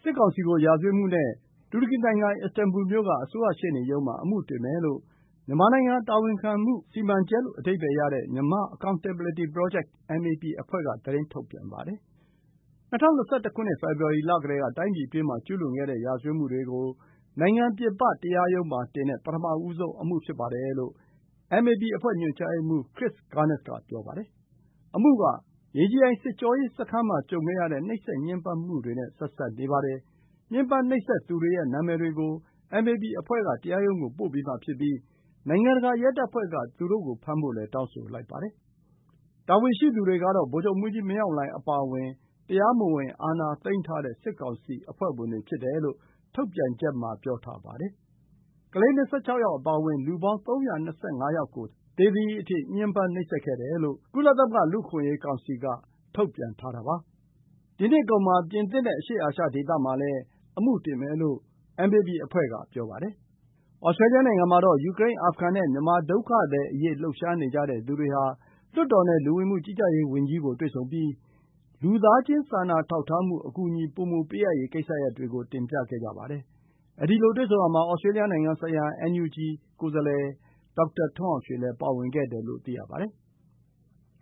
စစ်ကောင်စီကို ရာဇဝတ်မှုနဲ့ တူရကီနိုင်ငံ အစ္စတန်ဘူလ်မြို့က အစိုးရရှေ့နေရုံးမှာ အမှုတင်မယ်လို့ မြန်မာနိုင်ငံ တာဝန်ခံမှုစီမံချက်လို့ အဓိပ္ပါယ်ရတဲ့ Myanmar Accountability Project (MAP) အဖွဲ့က သတင်းထုတ်ပြန်ပါတယ်။ ၂၀၂၁ ခုနှစ် ဖေဖော်ဝါရီလကတည်းက တိုင်းပြည်အတွင်းမှာ ကျူးလွန်ခဲ့တဲ့ ရာဇဝတ်မှုတွေကို နိုင်ငံပြင်ပတရားရုံးမှာတင်တဲ့ ပထမဆုံးအမှု ဖြစ်ပါတယ်လို့ MAP အဖွဲ့ ညွှန်ကြားရေးမှူး Chris Gunness က ပြောပါတယ်။ အမှုက ရေကြည်အိုင် စစ်ကြောရေးစခန်းမှာ ကြုံခဲ့ရတဲ့ နှိပ်စက်ညှဉ်းပန်းမှုတွေနဲ့ ဆက်စပ်နေပါတယ်။ ညှဉ်းပန်းနှိပ်စက်သူတွေရဲ့ နာမည်တွေကို MAP အဖွဲ့က တရားရုံးကို ပို့ပေးမှာဖြစ်ပြီး နိုင်ငံတကာရဲတပ်ဖွဲ့က သူတို့ကို ဖမ်းဖို့လည်း တောင်းဆိုလိုက်ပါတယ်။ တာဝန်ရှိသူတွေကတော့ ဗိုလ်ချုပ်မှူးကြီးမင်းအောင်လှိုင်အပါအဝင် တရားမဝင် အာဏာသိမ်းထားတဲ့ စစ်ကောင်စီအဖွဲ့ဝင်တွေ ဖြစ်တယ်လို့ ထုတ်ပြန်ချက်မှာ ပြောထားပါတယ်။ ကလေး ၂၆ ယောက်အပါအဝင် လူပေါင်း ၃၂၅ ယောက်ကို သေသည်အထိ ညှဉ်းပန်းနှိပ်စက်ခဲ့တယ်လို့ ကုလသမဂ္ဂ လူ့အခွင့်အရေးကောင်စီက ထုတ်ပြန်ထားတာပါ။ ဒီနှစ်ကုန်မှာ ပြင်သစ်နဲ့ အရှေ့အာရှဒေသမှာလည်း အမှုတင်မယ်လို့ MAP အဖွဲ့က ပြောပါတယ်။ သြစတြေးလျနိုင်ငံမှာတော့ ယူကရိန်း၊ အာဖဂန်နဲ့ မြန်မာဒုက္ခသည်အရေး လှုပ်ရှားနေကြတဲ့သူတွေဟာ လွှတ်တော်နဲ့ လူဝင်မှုကြီးကြပ်ရေးဝန်ကြီးကို တွေ့ဆုံပြီး လူသားချင်းစာနာထောက်ထားမှု အကူအညီ ပိုမိုပေးအပ်ရေး ကိစ္စရပ်တွေကို တင်ပြခဲ့ကြပါတယ်။ အဲဒီလို တွေ့ဆုံရာမှာ သြစတြေးလျနိုင်ငံဆိုင်ရာ NUG ကိုယ်စားလှယ် ဒေါက်တာထွန်းအောင်ရွှေလည်း ပါဝင်ခဲ့တယ်လို့ သိရပါတယ်